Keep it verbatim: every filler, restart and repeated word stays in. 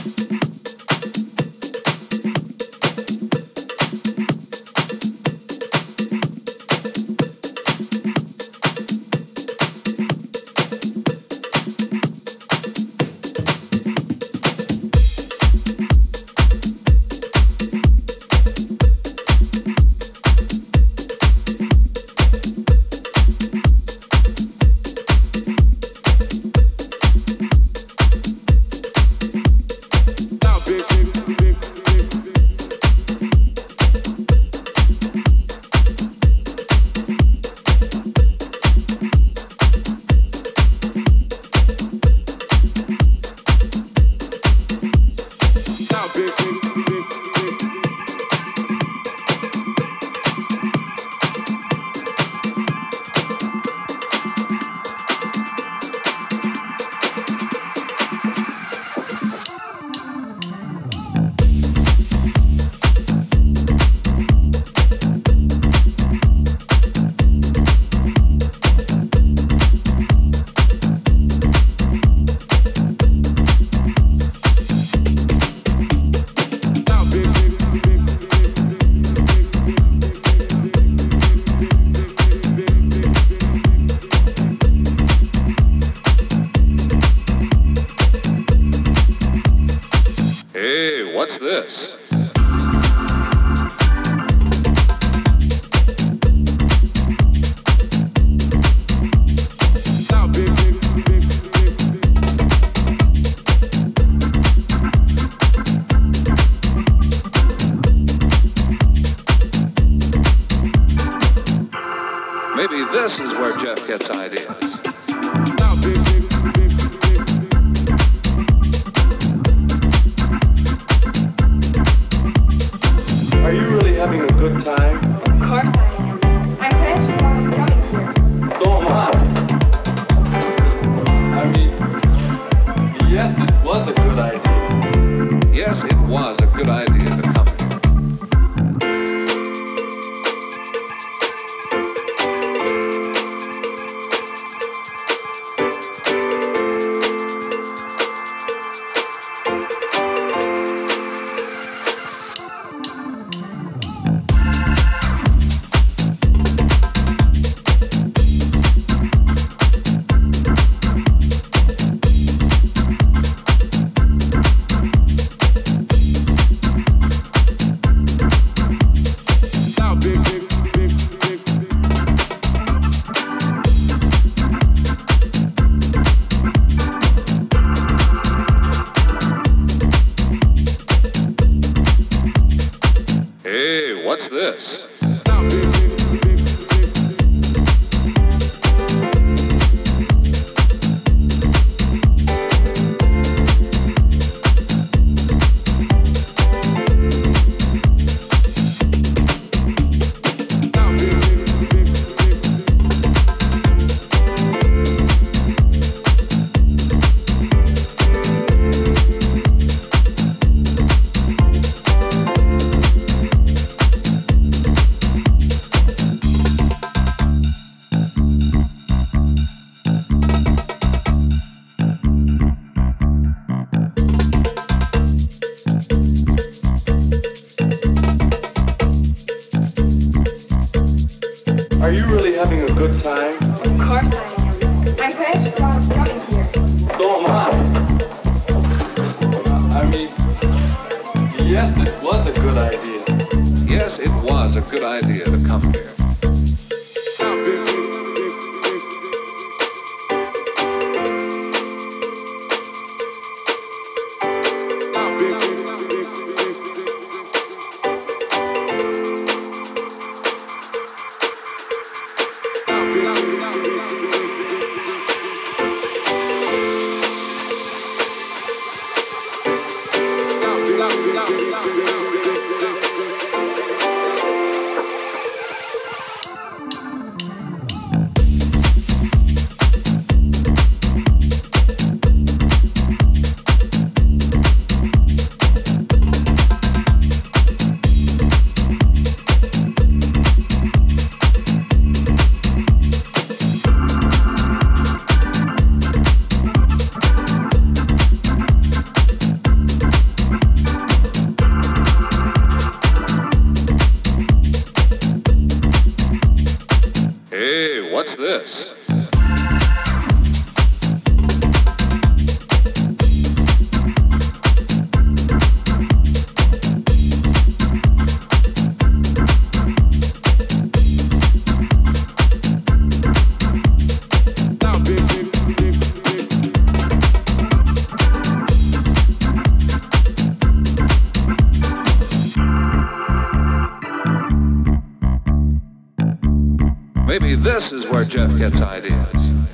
This is where Jeff gets ideas. Are you really having a good time? Of course I am. I'm glad you are coming here. So am I. I mean, yes, it was a good idea. Yes, it was a good idea to come here. What's this? Are you really having a good time? Of course I am. I'm glad you are coming here. So am I. I mean, yes, it was a good idea. Yes, it was a good idea to come here. this? Maybe this is where Jeff gets ideas.